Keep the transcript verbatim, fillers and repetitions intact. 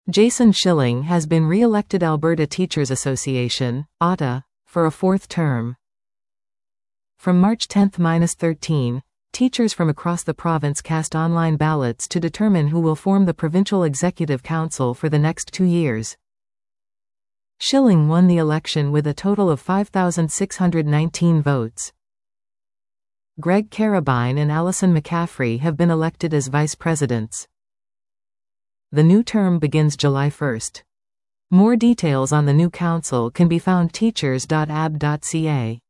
Jason Schilling has been re-elected Alberta Teachers Association, A T A, for a fourth term. From March tenth to thirteenth, teachers from across the province cast online ballots to determine who will form the Provincial Executive Council for the next two years. Schilling won the election with a total of five thousand six hundred nineteen votes. Greg Carabine and Alison McCaffrey have been elected as vice presidents. The new term begins July first. More details on the new council can be found teachers dot a b dot c a.